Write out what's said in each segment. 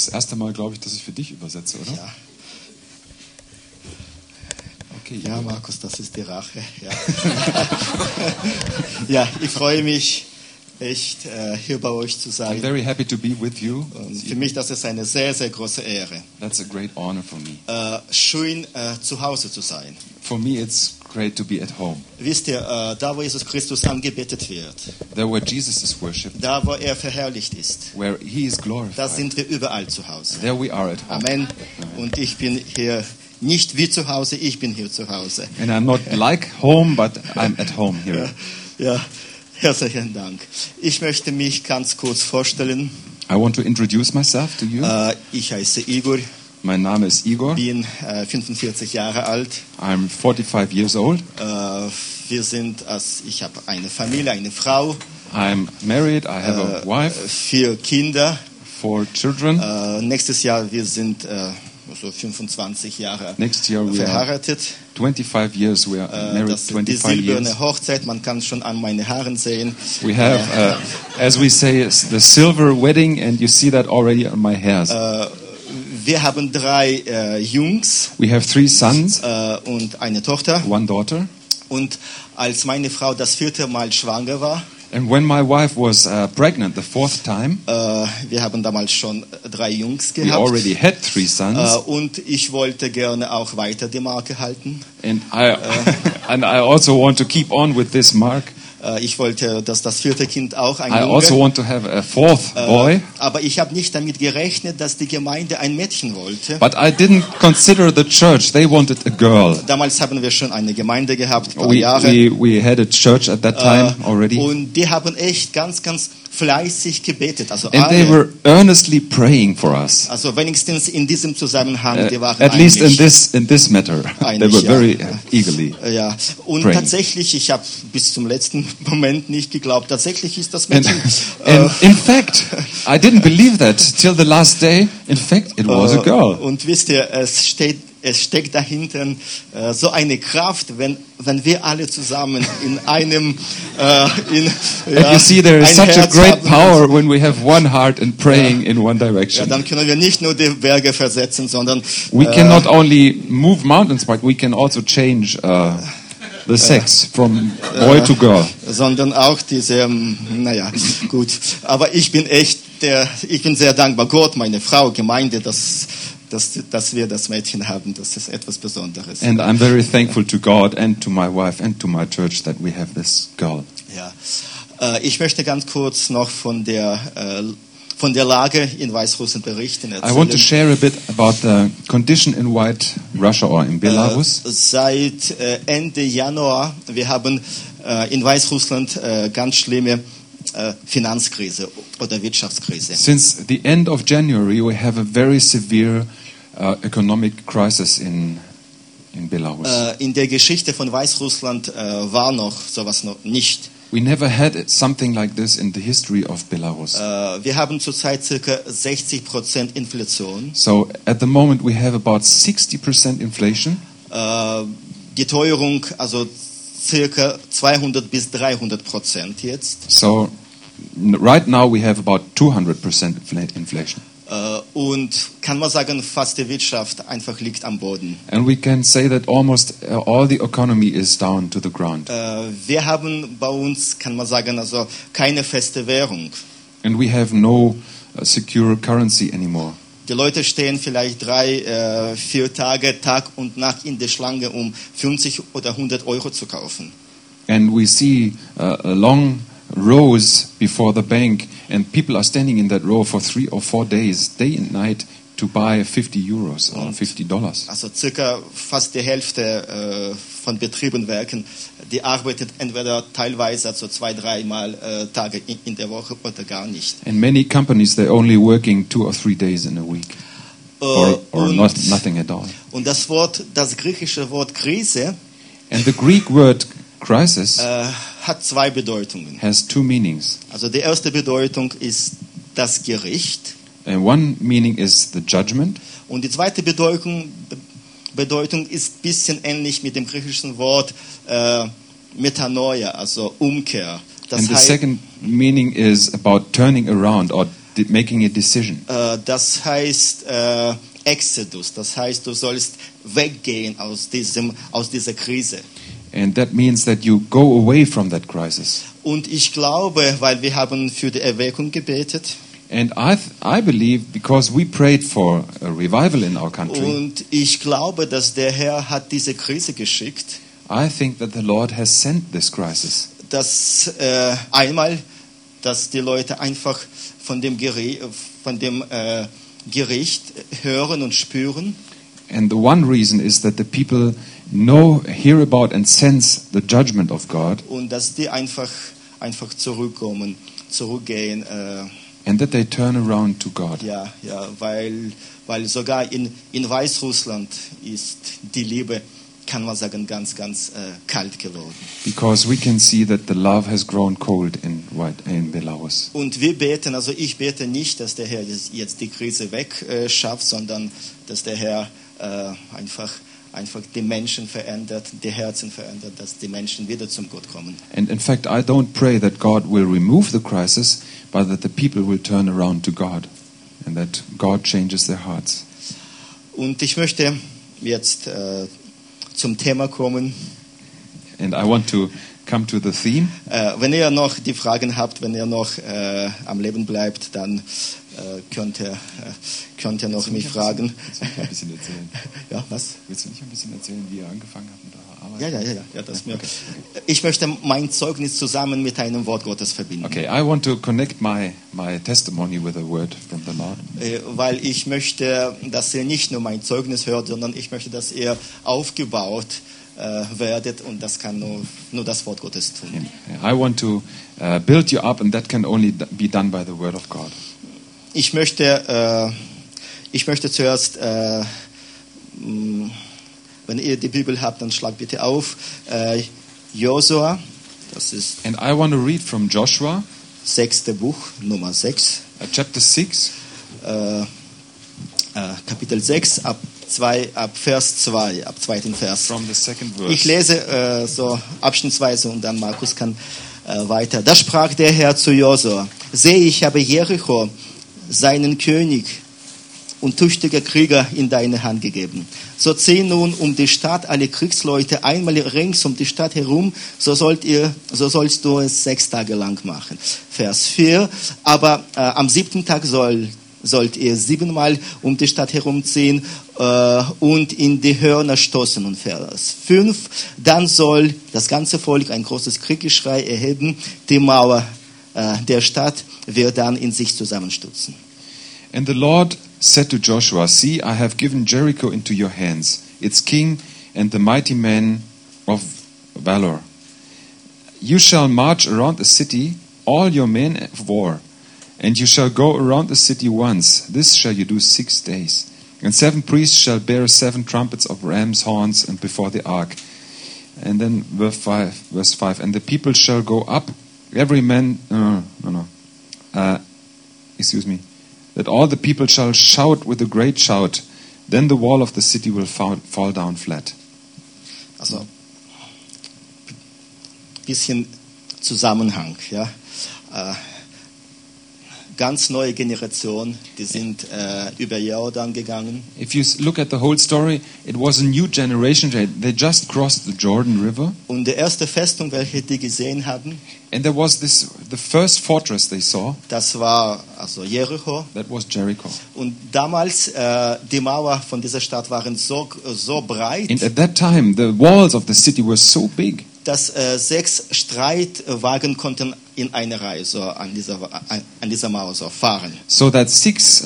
erste Mal, glaube ich, dass ich für dich übersetze, oder? Ja. Okay, Ja, Markus, das ist die Rache. Ja, ja, ich freue mich echt, hier bei euch zu I'm sein. very happy to be with you. Und für mich das ist eine sehr, sehr große Ehre, That's a great honor for me. schön zu Hause zu sein. For me, it's great to be at home. Wisst ihr, da wo Jesus Christus angebetet wird, There where Jesus is worshipped, da wo er verherrlicht ist, where he is da glorified, sind wir überall zu Hause. there we are at home. Amen. Und ich bin hier nicht wie zu Hause, ich bin hier zu Hause. And I'm not like home, but I'm at home here. Ja, herzlichen Dank. Ich möchte mich ganz kurz vorstellen. I want to introduce myself to you. Ich heiße Igor, Mein Name ist Igor. bin 45 Jahre alt. I'm 45 years old. Ich habe eine Familie, eine Frau, I'm married. I have a wife, 4 Kinder. 4 children. Nächstes Jahr wir sind so 25 Jahre Next year we are verheiratet. 25 years. We are married Das ist die 25 years. silberne Hochzeit, man kann schon an meinen Haaren sehen. We have, as we say, the silver wedding, and you see that already on my hairs. Wir haben 3 Jungs We have 3 sons, und eine Tochter. 1 daughter. Und als meine Frau das 4. Mal schwanger war, And when my wife was pregnant the 4th time, wir haben damals schon 3 Jungs we gehabt. already had 3 sons, Und ich wollte gerne auch weiter die Marke halten. and I also want to keep on with this mark. Ich wollte, dass das 4. Kind auch ein I Junge. also want to have a 4th boy, Aber ich habe nicht damit gerechnet, dass die Gemeinde ein Mädchen wollte. but I didn't consider the church. They wanted a girl. Damals haben wir schon eine Gemeinde gehabt, ein paar We Jahre. we had a church at that time already, Und die haben echt ganz, ganz fleißig gebetet. Also and they alle. were earnestly praying for us. Also wenigstens in diesem Zusammenhang, die waren At least eigentlich, in this matter, they Einig, were ja. very eagerly. ja. Und praying. tatsächlich, ich habe bis zum letzten Moment nicht geglaubt, tatsächlich ist das And, Mädchen. and in fact, I didn't believe that till the last day. In fact, it was a girl. Und wisst ihr, es steckt dahinter so eine Kraft, wenn wir alle zusammen in einem And you see, there is ein such a Herz great haben. power when we have one heart and praying in one Ja, direction. dann können wir nicht nur die Berge versetzen, sondern We can not only move mountains, but we can also change the sex from boy to girl. sondern auch diese, naja, gut. Aber ich bin sehr dankbar, Gott, meine Frau, Gemeinde, dass wir das Mädchen haben. Das ist etwas Besonderes. And I'm very thankful to God and to my wife and to my church that we have this girl. Ja. Ich möchte ganz kurz noch von der Lage in Weißrussland berichten. I want to share a bit about the condition in White Russia or in Belarus. Seit Ende Januar, wir haben in Weißrussland ganz schlimme Finanzkrise oder Wirtschaftskrise. Since the end of January, we have a very severe economic crisis in Belarus. In der Geschichte von Weißrussland war noch sowas noch nicht. We never had something like this in the history of Belarus. Wir haben zurzeit ca. 60% Inflation. So at the moment we have about 60% inflation. Die Teuerung also ca. 200 bis 300% jetzt. So right now we have about 200% inflation. Und kann man sagen, fast die Wirtschaft einfach liegt am Boden. And we can say that almost all the economy is down to the ground. Wir haben bei uns, kann man sagen, also keine feste Währung. And we have no secure currency anymore. Die Leute stehen vielleicht 3, 4 Tage, Tag und Nacht in der Schlange, um 50 oder 100 Euro zu kaufen. And we see long rows before the bank, and people are standing in that row for 3 or 4 days, day and night, to buy 50 euros or $50. Also circa fast die Hälfte von Betrieben, Werken, die arbeitet entweder teilweise, also 2, 3 Mal Tage in der Woche oder gar nicht. And many companies, they're only working 2 or 3 days in a week, or nothing at all. Und das griechische Wort Krise And the Greek word crisis hat 2 Bedeutungen. has 2 meanings. Also die erste Bedeutung ist das Gericht And one meaning is the judgment, und die zweite Bedeutung ist ein bisschen ähnlich mit dem griechischen Wort Metanoia, also Umkehr. Das and the heißt, second meaning is about turning around or making a decision. Das heißt Exodus. Das heißt, du sollst weggehen aus dieser Krise. And that means that you go away from that crisis. Und ich glaube, weil wir haben für die Erweckung gebetet. And I believe, because we prayed for a revival in our country, Und ich glaube, dass der Herr hat diese Krise geschickt, I think that the Lord has sent this crisis. dass einmal, dass die Leute einfach von dem Gericht hören und spüren. And the one reason is that the people hear about and sense the judgment of God, Und dass die einfach zurückgehen. and that they turn around to God. Ja, weil sogar in Weißrussland ist die Liebe, kann man sagen, ganz kalt geworden. Because we can see that the love has grown cold in Belarus. Und wir beten, also ich bete nicht, dass der Herr jetzt die Krise wegschafft, sondern dass der Herr einfach die Menschen verändert, die Herzen verändert, dass die Menschen wieder zum Gott kommen. And in fact, I don't pray that God will remove the crisis, but that the people will turn around to God, and that God changes their hearts. Und ich möchte jetzt zum Thema kommen. And I want to come to the theme. Wenn ihr noch die Fragen habt, wenn ihr noch am Leben bleibt, dann könnt ihr noch mich fragen. Willst du nicht ein bisschen erzählen? Ja, was? Willst du nicht ein bisschen erzählen, wie ihr angefangen habt mit eurer Arbeit? Ja, das mir. Ich möchte mein Zeugnis zusammen mit einem Wort Gottes verbinden. Okay, I want to connect my testimony with a word from the Lord. Weil ich möchte, dass ihr nicht nur mein Zeugnis hört, sondern ich möchte, dass ihr aufgebaut werdet, und das kann nur das Wort Gottes tun. I want to build you up, and that can only be done by the word of God. Ich möchte zuerst, wenn ihr die Bibel habt, dann schlagt bitte auf Josua, das ist And I want to read from Joshua, 6. Buch, Nummer 6, chapter 6, Kapitel 6, ab Vers 2, ab 2. Vers. from the second Ich verse. lese so abschnittsweise und dann Markus kann weiter. Da sprach der Herr zu Josua: Sehe, ich habe Jericho, seinen König und tüchtige Krieger in deine Hand gegeben. So zieh nun um die Stadt alle Kriegsleute einmal rings um die Stadt herum, so sollst du es 6 Tage lang machen. Vers 4, aber am 7. Tag sollt ihr 7-mal um die Stadt herumziehen und in die Hörner stoßen. Und Vers 5, dann soll das ganze Volk ein großes Kriegsgeschrei erheben, die Mauer der Stadt wird dann in sich zusammenstürzen. And the Lord said to Joshua, See, I have given Jericho into your hands, its king and the mighty men of valor. You shall march around the city, all your men of war, and you shall go around the city once. This shall you do 6 days. And 7 priests shall bear 7 trumpets of ram's horns and before the ark. And then verse 5, and the people shall go up, every man, that all the people shall shout with a great shout. Then the wall of the city will fall down flat. Also, bisschen Zusammenhang, ja. Ganz neue Generation, die sind über Jordan gegangen. If you look at the whole story, it was a new generation. They just crossed the Jordan River. Und die erste Festung, welche die gesehen haben, And there was the first fortress they saw. das war also Jericho. That was Jericho. Und damals, die Mauer von dieser Stadt waren so breit, And at that time, the walls of the city were so big dass 6 Streitwagen konnten in einer Reihe so an dieser Mauer so fahren. so that 6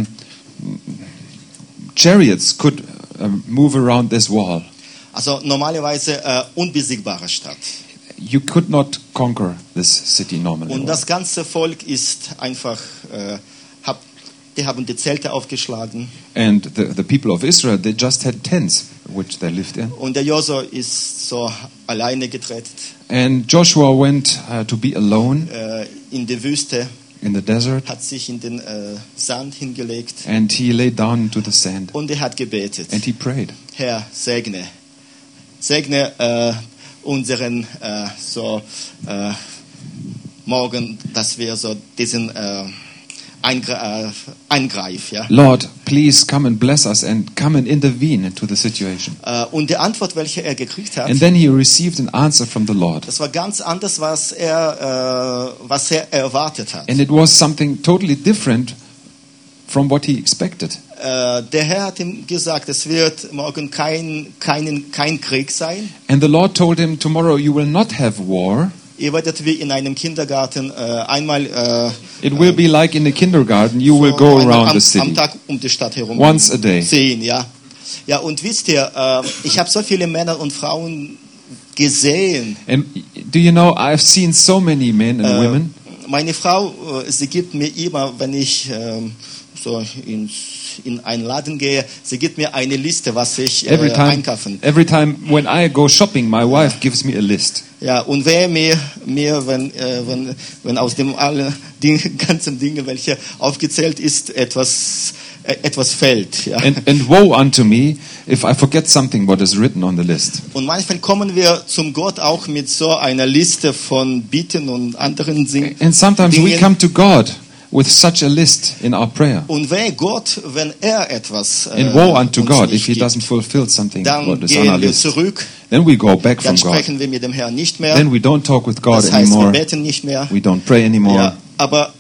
chariots could move around this wall. Also normalerweise unbesiegbare Stadt. You could not conquer this city normally. Und das ganze Volk ist einfach, die haben die Zelte aufgeschlagen. And the people of Israel, they just had tents which they lived in. Und der Josua ist so alleine getreten And Joshua went to be alone in die Wüste, in the desert, hat sich in den Sand hingelegt and he lay down into the sand und er hat gebetet. and he prayed. Herr, segne unseren Morgen, dass wir so diesen eingreife. Ja. Lord, please come and bless us and come and intervene into the situation. Und die Antwort, welche er gekriegt hat, And then he received an answer from the Lord. das war ganz anders, was er erwartet hat. And it was something totally different from what he expected. Der Herr hat ihm gesagt, es wird morgen kein Krieg sein. And the Lord told him, tomorrow you will not have war. Ihr werdet wie in einem Kindergarten einmal It will be like in the kindergarten. You will go around the am city Tag um die Stadt herum once a day. sehen. Ja, ja, und wisst ihr, ich habe so viele Männer und Frauen gesehen. And do you know, I've seen so many men and women. Meine Frau, sie gibt mir immer, wenn ich so in einen Laden gehe, sie gibt mir eine Liste, was ich einkaufen. Every time when I go shopping, my wife gives me a list. Ja, und wer mir wenn aus dem allen ganzen Dingen, welche aufgezählt ist, etwas fällt. Ja. And woe unto me if I forget something what is written on the list. Und manchmal kommen wir zum Gott auch mit so einer Liste von Bitten und anderen Dingen. And sometimes we come to God with such a list in our prayer. Und wer Gott, wenn er etwas And woe unto uns God nicht if He gibt, doesn't fulfill something dann what is on our gehen wir list. zurück, Then we go back dann from God. sprechen wir mit dem Herrn nicht mehr. Then we don't talk with God Das heißt, wir anymore. beten nicht mehr. We don't pray anymore. Ja, aber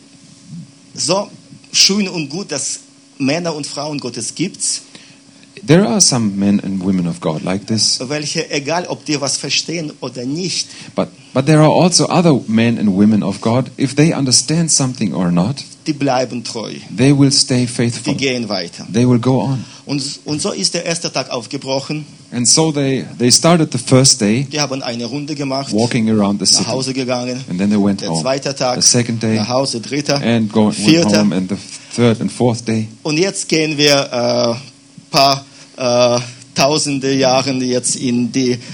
so schön und gut, dass Männer und Frauen Gottes gibt, There are some men and women of God like this. welche, egal ob die was verstehen oder nicht, But there are also other men and women of God. If they understand something or not, die bleiben treu. they will stay Die faithful. gehen weiter. They will go on. Und so ist der erste Tag aufgebrochen. And so they started the first day Die haben eine Runde gemacht, walking around the nach city. Hause gegangen. And then they went Der home. zweite Tag, The second day nach Hause, dritter, and went vierter. home. And the third and fourth day. Und jetzt gehen wir paar tausende Jahren jetzt in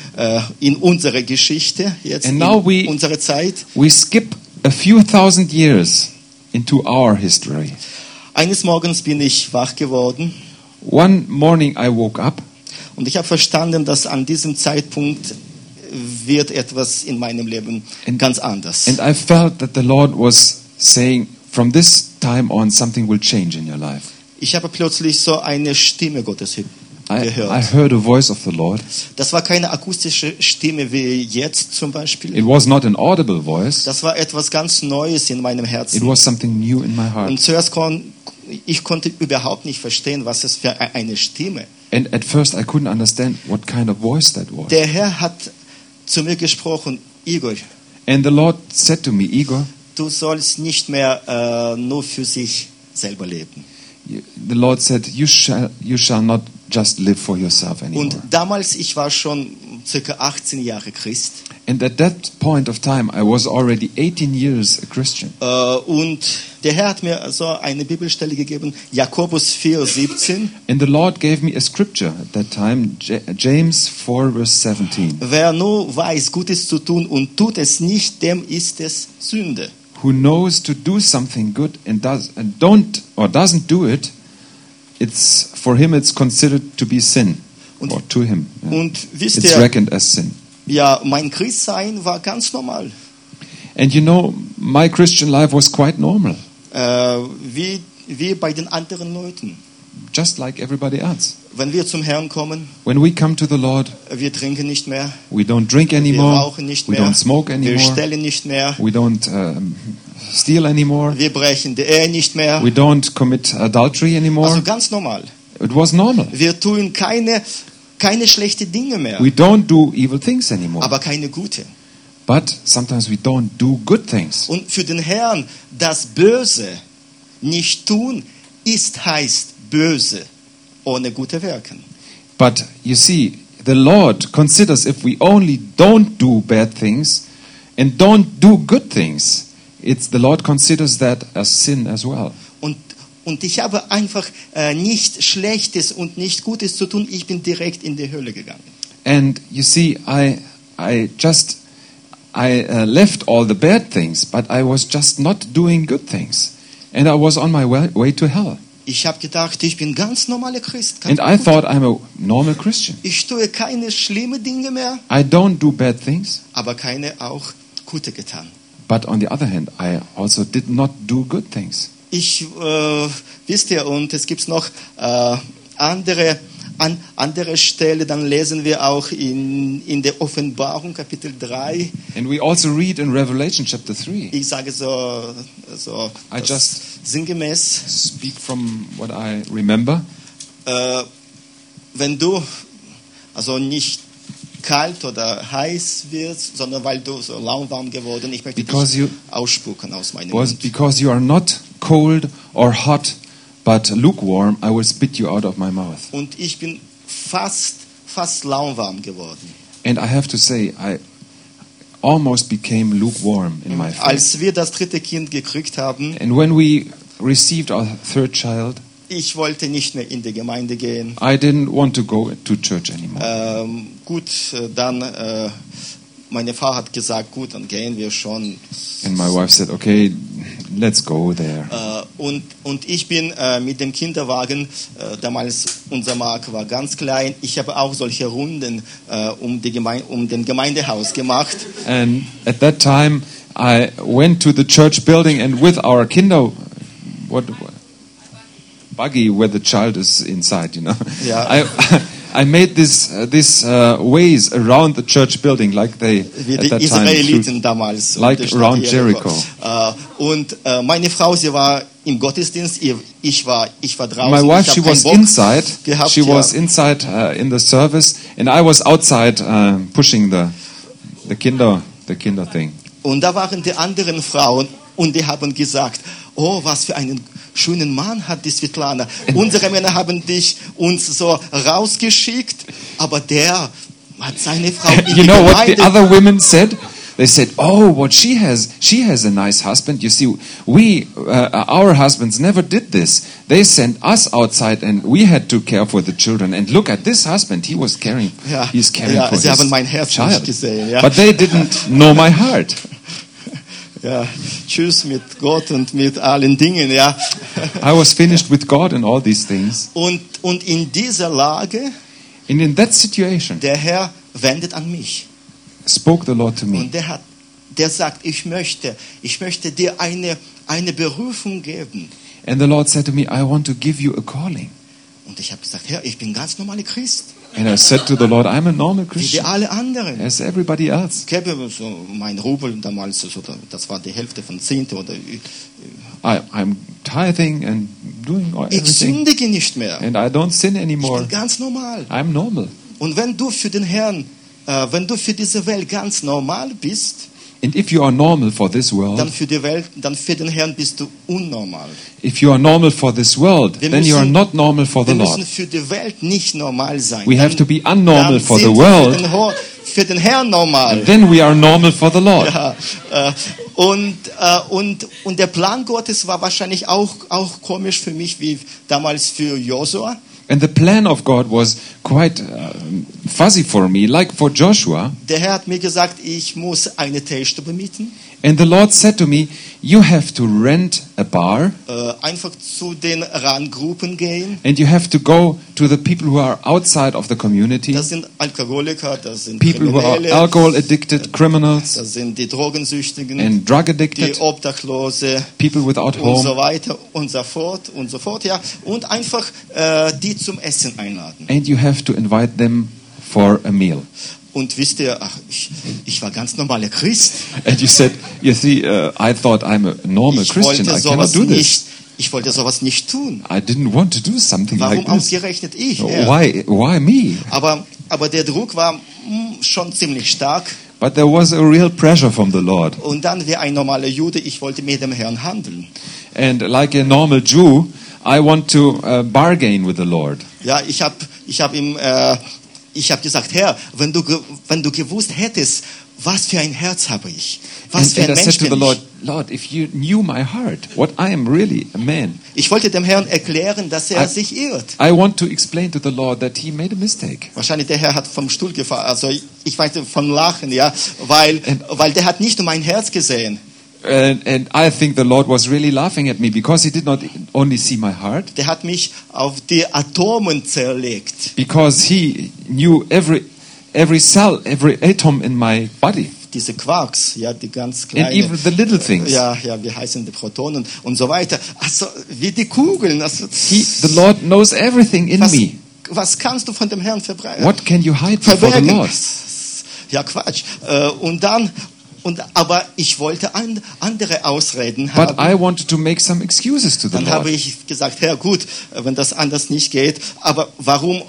unsere Geschichte, jetzt And in now unsere Zeit. we skip a few thousand years into our history. Eines Morgens bin ich wach geworden One morning I woke up und ich habe verstanden, dass an diesem Zeitpunkt wird etwas in meinem Leben ganz anders. and I felt that the Lord was saying, from this time on, something will change in your life. Ich habe plötzlich so eine Stimme Gottes I gehört. heard a voice of the Lord. Das war keine akustische Stimme wie jetzt zum Beispiel. It was not an audible voice. Das war etwas ganz Neues in meinem It Herzen. was something new in my heart. Und zuerst ich konnte überhaupt nicht verstehen, was es für eine Stimme. And at first I couldn't understand what kind of voice that was. Der Herr hat zu mir gesprochen, Igor, And the Lord said to me, Igor, du sollst nicht mehr nur für sich selber leben. the Lord said, you shall not just live for yourself Und anymore. damals, ich war schon circa 18 Jahre Christ. And at that point of time, I was already 18 years a Christian. Und der Herr hat mir so eine Bibelstelle gegeben, Jakobus 4,17. And the Lord gave me a scripture at that time, James 4, verse 17. Wer nur weiß, Gutes zu tun und tut es nicht, dem ist es Sünde. Who knows to do something good and doesn't do it, for him it's considered to be sin. Und- Or to him. yeah. Und wisst It's ihr, reckoned as sin. ja, mein Christsein war ganz normal. And you know, my Christian life was quite normal, Wie bei den anderen Leuten. just like everybody else. Wenn wir zum Herrn kommen, When we come to the Lord, wir trinken nicht mehr, we don't drink wir anymore, rauchen nicht we mehr, don't smoke wir anymore, stehlen nicht mehr, we don't steal anymore, wir brechen die Ehe nicht mehr. we don't commit adultery anymore. Also ganz normal. It was normal. Wir tun keine schlechten Dinge mehr, We don't do evil things anymore. aber keine gute. But sometimes we don't do good things. Und für den Herrn das Böse nicht tun, heißt böse ohne gute Werken. But you see, the Lord considers if we only don't do bad things and don't do good things, the Lord considers that as sin as well. Und ich habe einfach nicht Schlechtes und nicht Gutes zu tun. Ich bin direkt in die Hölle gegangen. And you see, I left all the bad things, but I was just not doing good things. And I was on my way to hell. Ich habe gedacht, ich bin ganz normaler Christ. And I thought I'm a normal Christian. Ich tue keine schlimmen Dinge mehr, I don't do bad things, aber keine auch gute getan. but on the other hand, I also did not do good things. wisst ihr, und es gibt noch andere Stelle, dann lesen wir auch in der Offenbarung, Kapitel 3. And we also read in Revelation chapter 3. Ich sage so I just sinngemäß, speak from what I remember. wenn du also nicht kalt oder heiß wirst, sondern weil du so lauwarm geworden, ich möchte Because dich you- ausspucken aus meinem Was Mund. because you are not cold or hot, but lukewarm, I will spit you out of my mouth. Und ich bin fast lauwarm geworden. And I have to say, I almost became lukewarm in my faith. Als wir das dritte Kind gekriegt haben, And when we received our third child, ich wollte nicht mehr in die Gemeinde gehen. I didn't want to go to church anymore. Dann meine Frau hat gesagt, gut, dann gehen wir schon. And my wife said, okay, let's go there. Und ich bin mit dem Kinderwagen, damals unser Mark war ganz klein, ich habe auch solche Runden um den Gemeindehaus gemacht. And at that time, I went to the church building and with our buggy where the child is inside, Yeah. I made this ways around the church building like they Wie at die that Israeliten time damals. like und die Stadt around Jericho. Und meine Frau, sie war im Gottesdienst, ich war draußen. My wife, ich she hab was keinen Bock inside. gehabt, She ja. was inside in the service, and I was outside pushing the Kinder thing. Und da waren die anderen Frauen und die haben gesagt, oh, was für einen schönen Mann hat die Svetlana. Unsere Männer haben uns so rausgeschickt, aber der hat seine Frau in You die know what the Gemeinde. other women said? They said, "Oh, what she has a nice husband. You see, our husbands never did this. They sent us outside, and we had to care for the children. And look at this husband; he's caring Ja, for sie haben his mein Herz child." nicht gesehen. Ja. But they didn't know my heart. Ja, tschüss mit Gott und mit allen Dingen. Ja. I was finished with God and all these things. Und in dieser Lage, And in that situation, der Herr wendet an mich. spoke the Lord to me. Und der sagt, ich möchte dir eine Berufung geben. And the Lord said to me, I want to give you a calling. Und ich habe gesagt, Herr, ich bin ganz normaler Christ, And I said to the Lord, I'm a normal wie die Christian, alle anderen. as everybody else. Ich habe so mein Rubel damals, das war die Hälfte von Zehnte. Oder I'm tithing and doing ich everything. sündige nicht mehr. And I don't sin Ich anymore. bin ganz normal. I'm normal. Und wenn du für den Herrn, wenn du für diese Welt ganz normal bist, And if you are normal for this dann world, für die Welt, dann für den Herrn bist du unnormal. if you are normal for this world, Wir then you are müssen- not normal for the Wir müssen Lord. für die Welt nicht normal sein. We have to be unnormal Dann for the sind wir world. für den Herrn normal. Then we are normal for the Lord. Ja, und der Plan Gottes war wahrscheinlich auch komisch für mich, wie damals für Josua. And the plan of God was quite fuzzy for me, like for Joshua. Der Herr hat mir gesagt, ich muss eine Teestube mieten, And the Lord said to me, you have to rent a bar einfach zu den Randgruppen gehen. and you have to go to the people who are outside of the community, Das sind Alkoholiker, das sind people who are Kriminelle, alcohol addicted, criminals das sind die Drogensüchtigen, and drug die addicted, Obdachlose people without und so home. weiter und so fort und so fort. Ja. Und einfach die zum Essen einladen. And you have to invite them for a meal. Und wisst ihr, ich war ganz normaler Christ. And you said, you see, I thought I'm a normal Christian. I cannot do this. Ich wollte sowas nicht tun. I didn't want to do something Warum like this. ausgerechnet ich? Ja. Why me? Aber der Druck war schon ziemlich stark. But there was a real pressure from the Lord. Und dann wie ein normaler Jude, ich wollte mit dem Herrn handeln. And like a normal Jew, I want to bargain with the Lord. Ja, ich hab ihm gesagt, Herr, wenn du gewusst hättest, was für ein Herz habe ich, was für And ein I Mensch said to bin the ich. Lord, Lord, if you knew my heart, what I am really a man. Ich wollte dem Herrn erklären, dass er sich irrt. I want to explain to the Lord that he made a mistake. Wahrscheinlich der Herr hat vom Stuhl gefallen, also ich weiß von Lachen, ja, weil der hat nicht nur mein Herz gesehen. And I think the Lord was really laughing at me because he did not only see my heart, Der hat mich auf die Atomen zerlegt. because he knew every cell, every atom in my body. diese Quarks, ja, die ganz and kleinen, even the little things. ja, wie heißen die Protonen und so weiter. Also wie die Kugeln. Also, The Lord knows everything in me. was kannst du von dem Herrn What can you hide before the verbergen? Lord? Ja, Quatsch. Aber ich wollte andere Ausreden But haben. I wanted to make some excuses to the Dann habe Lord. ich gesagt, Herr, gut, wenn das anders nicht geht, aber warum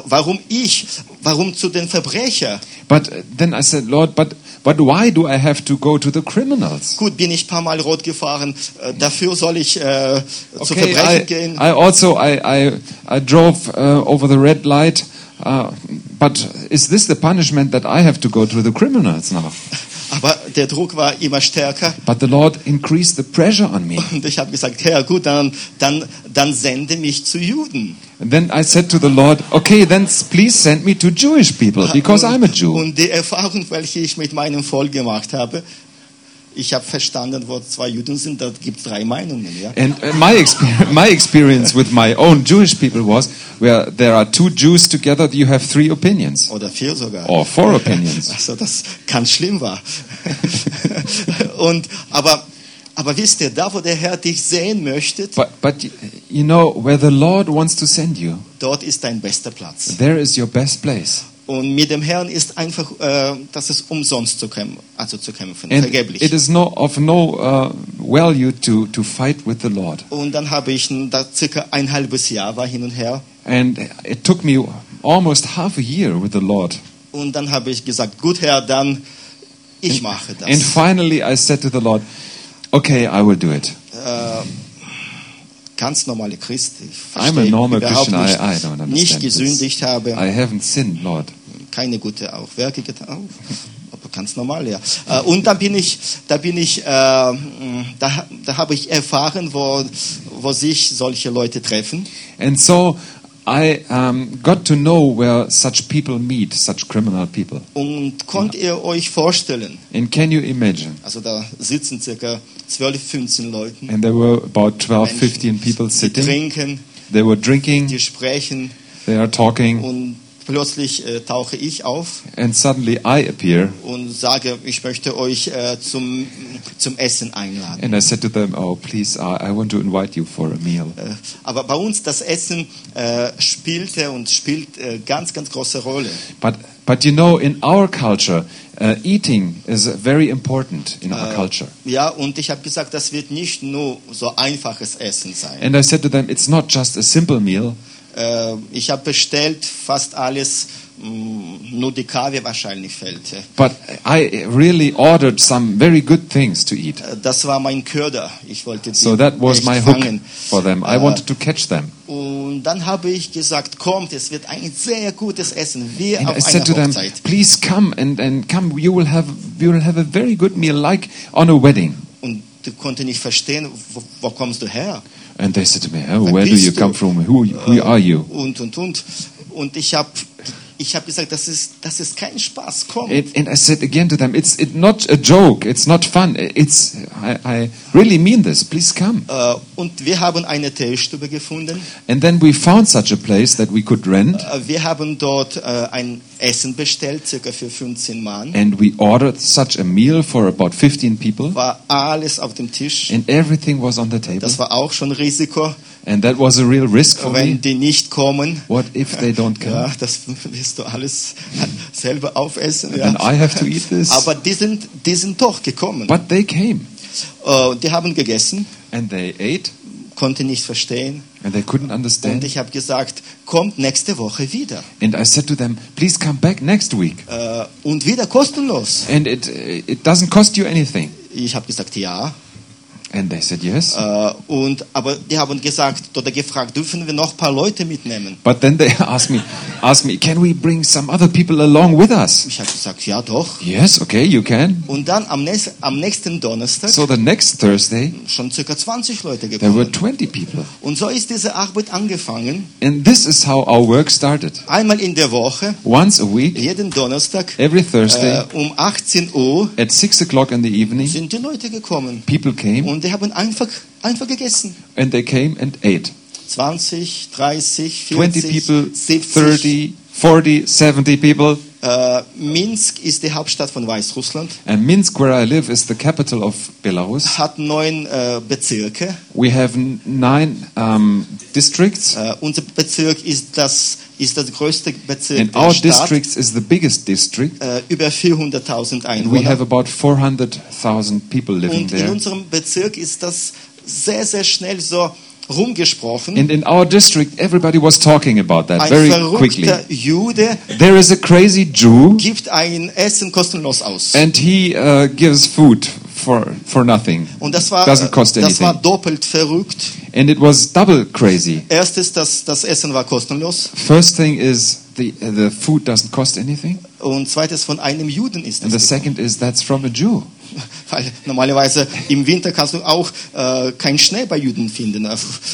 zu den Verbrechern? But then I said, Lord, but why do I have to go to the criminals? Gut, bin ich ein paar Mal rot gefahren, dafür soll ich zu Okay, Verbrechen gehen. I drove over the red light, but is this the punishment that I have to go to the criminals now? Aber der Druck war immer stärker But the Lord increased the pressure on me. und ich habe gesagt, Herr, gut, dann sende mich zu Juden. And then I said to the Lord, okay, then please send me to Jewish people, because I'm a Jew. Und die Erfahrung, welche ich mit meinem Volk gemacht habe, ich habe verstanden, wo zwei Juden sind, da gibt es 3 Meinungen. Ja? And my experience with my own Jewish people was, where there are 2 Jews together, you have 3 opinions. Oder 4 sogar. Or 4 opinions. Also das ganz schlimm war. Aber wisst ihr, da wo der Herr dich sehen möchte, But you know, where the Lord wants to send you, dort ist dein bester Platz. there is your best place. Und mit dem Herrn ist einfach, das ist umsonst zu kämpfen, And vergeblich. it is of no value to fight with the Lord. Und dann habe ich da circa ein halbes Jahr war hin und her. And it took me almost half a year with the Lord. Und dann habe ich gesagt, gut Herr, dann ich mache das. And finally I said to the Lord, okay, I will do it. Ganz normale Christ. Ich I'm a verstehe normal überhaupt Christian. nicht, I don't understand nicht this. gesündigt habe, I haven't sinned, Lord. keine gute auch Werke getan. Aber ganz normal, ja. Und da habe ich erfahren, wo sich solche Leute treffen. And so I got to know where such people meet, such criminal people. Und könnt ihr euch vorstellen, And can you imagine? also da sitzen circa 12, 15 Leute, And there were about 12, 15 people die sitting. trinken, They were drinking, die sprechen they are talking, und plötzlich tauche ich auf and suddenly I appear. und sage, ich möchte euch zum Essen einladen. And I said to them, oh, please, I want to invite you for a meal. Aber bei uns das Essen spielt ganz, ganz große Rolle. But you know, in our culture, eating is very important in our culture. Ja, und ich habe gesagt, das wird nicht nur so einfaches Essen sein. And I said to them, it's not just a simple meal. Ich habe bestellt fast alles, nur die Kaviar wahrscheinlich fehlt. But I really ordered some very good things to eat. Das war mein Köder. Ich wollte die So that was echt my hook fangen. for them. I wanted to catch them. Und dann habe ich gesagt, kommt, es wird ein sehr gutes Essen, wie And I auf said einer to them, Hochzeit. please come and come. You will have a very good meal like on a wedding. Und die konnte nicht verstehen, wo kommst du her? And they said to me, oh, where do you come from? Who are you? Und ich habe gesagt, das ist kein Spaß, komm. And I said again to them, it's not a joke, it's not fun. I really mean this. Please come. Und wir haben eine Teestube gefunden. And then we found such a place that we could rent, Wir haben dort ein Essen bestellt, circa für 15 Mann. and we ordered such a meal for about 15 people, War alles auf dem Tisch. and everything was on the table. Das war auch schon Risiko, And that was a real risk for wenn me. die nicht kommen. What if they don't Ja, come? das wirst du alles selber aufessen. Then Ja. I have to eat this. Aber die sind doch gekommen. But they came, Die haben gegessen, and they ate, konnten nicht verstehen. and they couldn't Und understand. ich habe gesagt, kommt nächste Woche wieder. And I said to them, please come back next week. Und wieder kostenlos. And it doesn't cost you anything. Ich habe gesagt, ja. And they said yes. Aber die haben gesagt oder gefragt, dürfen wir noch ein paar Leute mitnehmen? But then they asked me, can we bring some other people along with us? Ich habe gesagt, ja doch. Yes, okay, you can. Und dann am nächsten Donnerstag So the next Thursday, schon ca. 20 Leute there were gekommen. 20 people. Und so ist diese Arbeit angefangen. And this is how our work started. Einmal in der Woche, Once a week, jeden Donnerstag, every Thursday, um 18 Uhr at 6 o'clock in the evening, sind die Leute gekommen. people came, Und die haben einfach gegessen. and they came and ate. 20, 30, 20 40, people, 70. 30, 40, 70 people. Minsk ist die Hauptstadt von Weißrussland, And Minsk, where I live, is the capital of Belarus. hat 9 Bezirke. We have 9 districts. Unser Bezirk ist das größte Bezirk And der our Stadt. district is the biggest district. Über 400.000 We Einwohner. have about 400,000 people living Und in there. unserem Bezirk ist das sehr, sehr schnell so rumgesprochen. And in our district, everybody was talking about that Ein very quickly. verrückter Jude There is a crazy Jew, gibt ein Essen kostenlos aus. and he gives food for nothing. Und das war Doesn't cost anything. doppelt verrückt. And it was double crazy. Erstes, das Essen war kostenlos. First thing is the food doesn't cost anything. Und zweites, von einem Juden ist And the es. second is that's from a Jew. Weil normalerweise im Winter kannst du auch keinen Schnee bei Juden finden.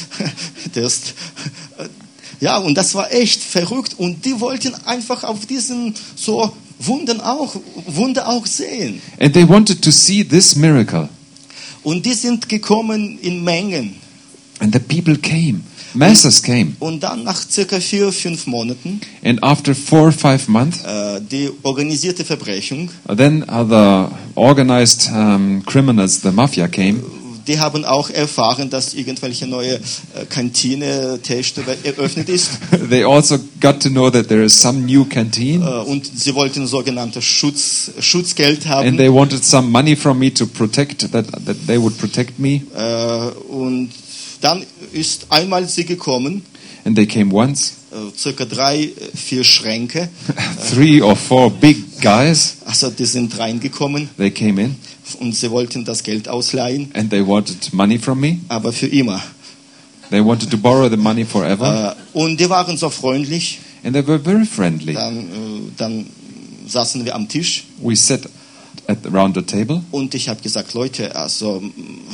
Ja, und das war echt verrückt. Und die wollten einfach auf diesen so Wunder auch sehen. And they wanted to see this miracle. Und die sind gekommen in Mengen. And the people came. Masses came. Und dann nach circa 4-5 Monaten, And after 4 or 5 months, die organisierte Verbrechung, then the organized criminals, the mafia, came. die haben auch erfahren, dass irgendwelche neue Kantine, Teestube eröffnet ist. They also got to know that there is some new canteen. Und sie wollten sogenannte Schutzgeld And haben. they wanted some money from me to protect, that they would protect me. Und dann ist einmal sie gekommen, And they came once. circa 3-4 Schränke. 3 or 4 big guys, Also die sind reingekommen they came in und sie wollten das Geld ausleihen, and they wanted money from me. aber für immer. They wanted to borrow the money forever. Und die waren so freundlich. And they were very friendly. Dann saßen wir am Tisch We sat around the table. und ich habe gesagt, Leute, also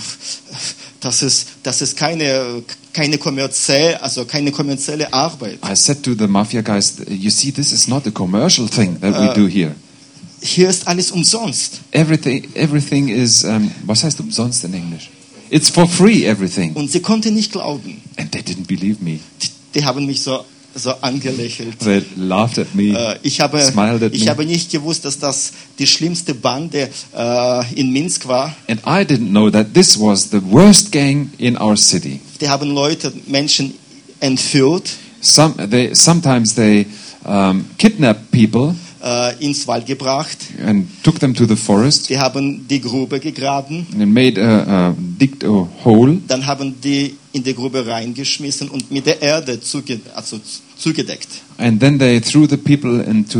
das ist keine kommerzielle Arbeit. I said to the mafia guys, you see, this is not a commercial thing that we do here. Hier ist alles umsonst. Everything is, was heißt umsonst in English? It's for free, everything. Und sie konnten nicht glauben. And they didn't believe me. Die haben mich so angelächelt. They laughed at me, Ich smiled at me. habe nicht gewusst, dass das die schlimmste Bande in Minsk war. And I didn't know that this was the worst gang in our city. Die haben Menschen entführt, Sometimes they kidnapped people ins Wald gebracht. and took them to the forest Die haben die Grube gegraben. and digged a hole. Dann haben die in die Grube reingeschmissen und mit der Erde zugedeckt. And then they threw the people into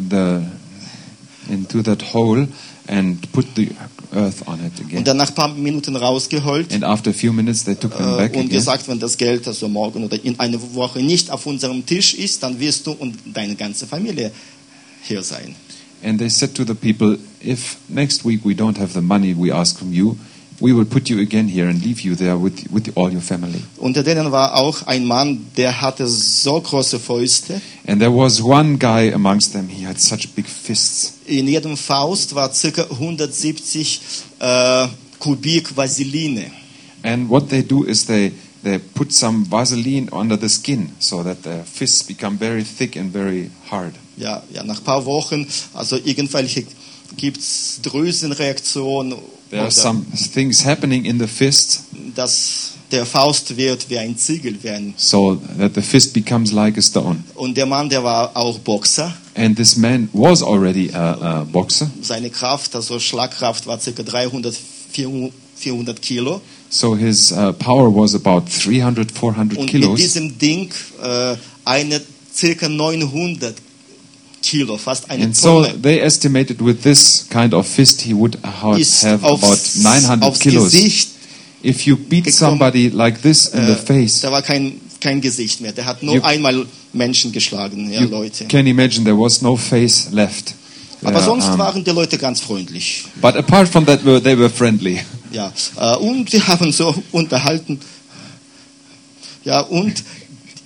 into that hole and put the earth on it again. Und dann nach ein paar Minuten rausgeholt And after a few minutes, they took them back und again. gesagt, wenn das Geld also morgen oder in einer Woche nicht auf unserem Tisch ist, dann wirst du und deine ganze Familie hier sein. And they said to the people, if next week we don't have the money we ask from you, we will put you again here and leave you there with all your family. Unter denen war auch ein Mann, der hatte so große Fäuste. And there was one guy amongst them, he had such big fists. In jedem Faust war ca. 170 Kubik Vaseline. And what they do is they put some Vaseline under the skin so that the fists become very thick and very hard. Ja, nach ein paar Wochen, also irgendwelche gibt's Drüsenreaktionen, There are some things happening in the fist dass der Faust wird wie ein Ziegel werden. so that the fist becomes like a stone. Und der Mann, der war auch Boxer. And this man was already a boxer. Seine Kraft, also Schlagkraft, war ca. 400 Kilo. So his power was about 300, 400 Und mit kilos. diesem Ding ca. 900 Kilo, fast eine And so Tonne. they estimated with this kind of fist he would Ist have about 900 aufs kilos. Gesicht If you beat gekommen. somebody like this in the face, Da war kein Gesicht mehr. Der hat nur You- einmal Menschen geschlagen, ja, you Leute. can imagine there was no face left. Aber sonst Um, waren die Leute ganz freundlich. But apart from that, they were friendly. Ja, und wir haben so unterhalten. Ja, und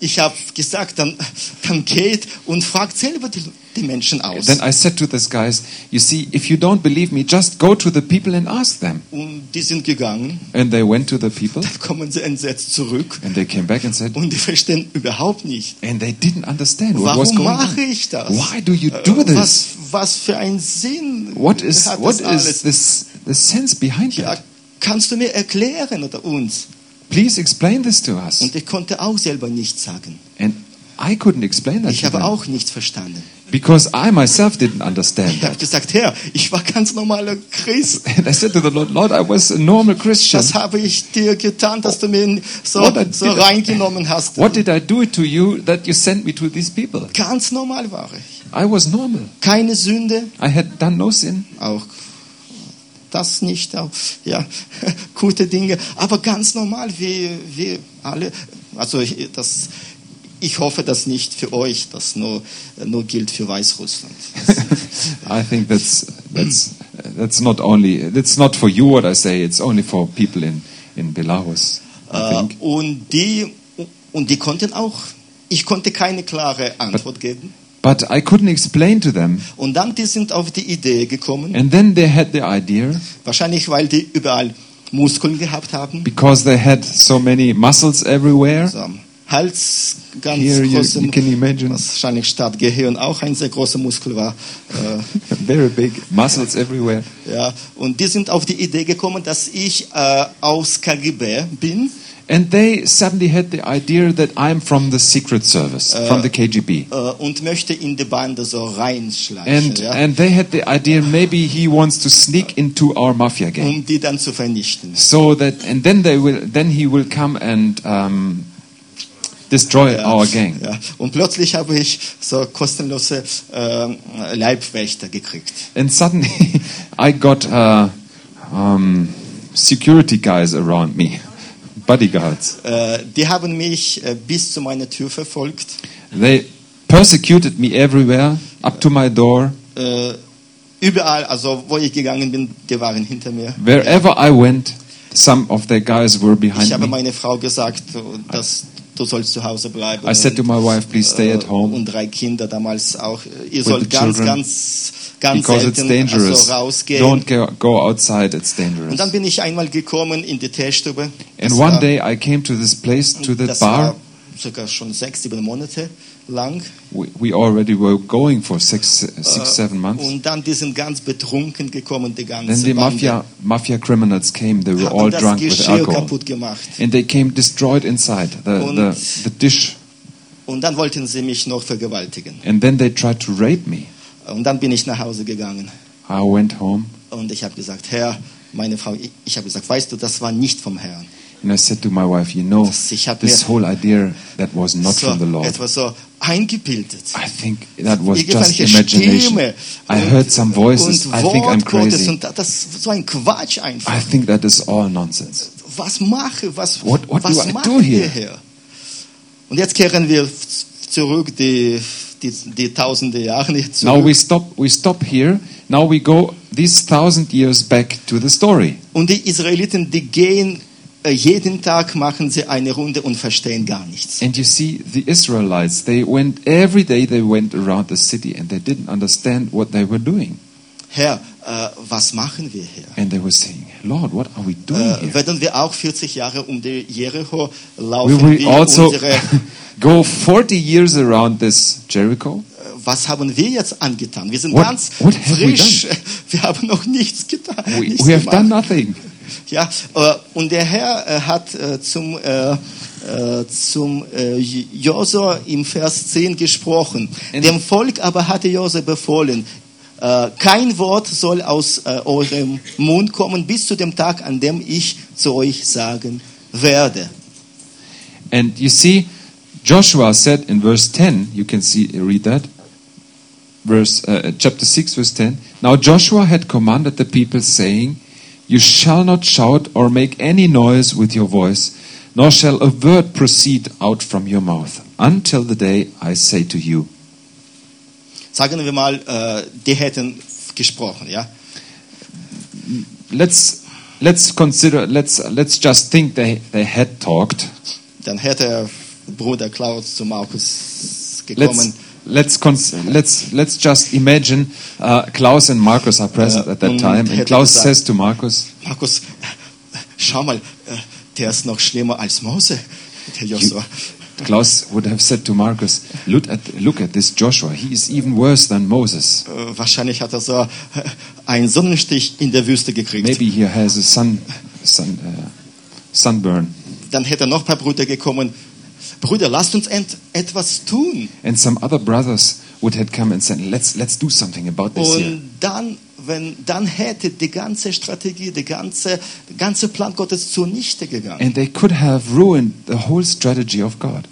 ich habe gesagt, dann geht und fragt selber die Menschen aus. Then I said to these guys, you see, if you don't believe me, just go to the people and ask them. Und die sind gegangen, And they went to the people dann kommen sie entsetzt zurück and they came back and said, und die verstehen überhaupt nicht. and they didn't understand what was Warum going mache on. ich das? Why do you do this? Was für einen Sinn What is hat das alles? the sense behind Ja, that? kannst du mir erklären oder uns? Please explain this to us. Und ich konnte auch selber nichts sagen. And I couldn't explain that Ich to habe them auch nichts verstanden. because I myself didn't understand Ich habe that. gesagt, Herr, ich war ganz normaler Christ. And I said to the Lord, Lord, I was a normal Christian. Was habe ich dir getan, dass du mir so What reingenommen hast? What did I do to you that you sent me to these people? Ganz normal war ich. I was normal. Keine Sünde, I had done no sin. auch das nicht, auch, ja, gute Dinge, aber ganz normal, wie alle. Also ich hoffe, dass nicht für euch, das nur gilt für Weißrussland. I think that's not for you what I say. It's only for people in Belarus. I think. Und die konnten auch, ich konnte keine klare Antwort geben. But I couldn't explain to them. Und dann die sind auf die Idee gekommen, And then they had the idea, wahrscheinlich weil die überall Muskeln gehabt haben, because they had so many muscles everywhere. so am Hals ganz Here große, you can imagine wahrscheinlich statt Gehirn auch ein sehr großer Muskel war. very big muscles everywhere. Ja, und die sind auf die Idee gekommen, dass ich aus KGB bin. And they suddenly had the idea that I'm from the Secret Service, from the KGB. Und möchte in die Bande so reinschleichen, And they had the idea maybe he wants to sneak into our mafia gang. um die dann zu vernichten. So that, and then he will come and destroy our gang. Ja. Und plötzlich habe ich so kostenlose Leibwächter gekriegt. And suddenly I got security guys around me, bodyguards. Die haben mich bis zu meiner Tür verfolgt. They persecuted me everywhere, up to my door. Überall, also wo ich gegangen bin, die waren hinter mir. Wherever I went, some of their guys were behind Ich habe me. meine Frau gesagt, dass du sollst zu Hause bleiben. I said to my wife, please stay at home. Und 3 Kinder damals auch. Ihr the sollt ganz children, because it's selten dangerous. also rausgehen. Don't go outside, it's Und dangerous. dann bin ich einmal gekommen in die Teestube. And one day I came to this place, to the Das bar. war circa schon 6, 7 Monate lang. We already were going for 6, 7 months. Und dann die sind ganz betrunken gekommen, die ganze Then the Bande. mafia criminals came. They were Haben all das drunk with Geschirr alcohol. kaputt gemacht. And they came destroyed inside the dish. Und dann wollten sie mich noch vergewaltigen. And then they tried to rape me. Und dann bin ich nach Hause gegangen. I went home Und ich habe gesagt, Herr, meine Frau, ich habe gesagt, weißt du, das war nicht vom Herrn. and I said to my wife, you know, Ich habe this mir whole idea that was not so from the Lord. etwas so eingebildet. I think that was just Irgendwelche imagination. Stimme I heard some voices. und I think I'm Wort Gottes crazy. und das ist so ein Quatsch einfach. I think that is all nonsense. Was mache, was What do I machen do wir here? hier? Und jetzt kehren wir zurück die tausende Jahre nicht Now zurück. we stop here. Now we go these 1,000 years back to the story. Und die Israeliten, die gehen jeden Tag, machen sie eine Runde und verstehen gar nichts. And you see, the Israelites, they went every day. They went around the city, and they didn't understand what they were doing. Herr, was machen wir hier? And they were saying, Lord, what are we doing here? Werden wir auch 40 Jahre um die Jericho We laufen will wie also unsere... go 40 years around this Jericho. Was haben wir jetzt angetan? Wir sind What- ganz what have we frisch. Wir haben noch nichts getan. nichts We have gemacht. done nothing. Ja, und der Herr hat zum Josua im Vers 10 gesprochen. Dem Volk aber hatte Josua befohlen, kein Wort soll aus eurem Mund kommen bis zu dem Tag, an dem ich zu euch sagen werde. And you see, Joshua said in verse 10, you can read that, chapter 6, verse 10. Now Joshua had commanded the people, saying, you shall not shout or make any noise with your voice, nor shall a word proceed out from your mouth, until the day I say to you. Sagen wir mal, die hätten gesprochen, ja? Let's just think they had talked. Dann hätte Bruder Klaus zu Markus gekommen. Let's just imagine Klaus and Markus are present at that und time, and hätte Klaus gesagt, says to Markus, Markus, schau mal, der ist noch schlimmer als Mose, der Josua. Klaus would have said to Markus, look at this Joshua. He is even worse than Moses. Wahrscheinlich hat er so einen Sonnenstich in der Wüste gekriegt. Maybe he has a sunburn. Dann hätte noch ein paar Brüder gekommen. Brüder, lasst uns etwas tun. And some other brothers would have come and said, let's do something about this here. Und dann hätte die ganze Strategie, der ganze Plan Gottes zunichte gegangen. And they could have ruined the whole strategy of God.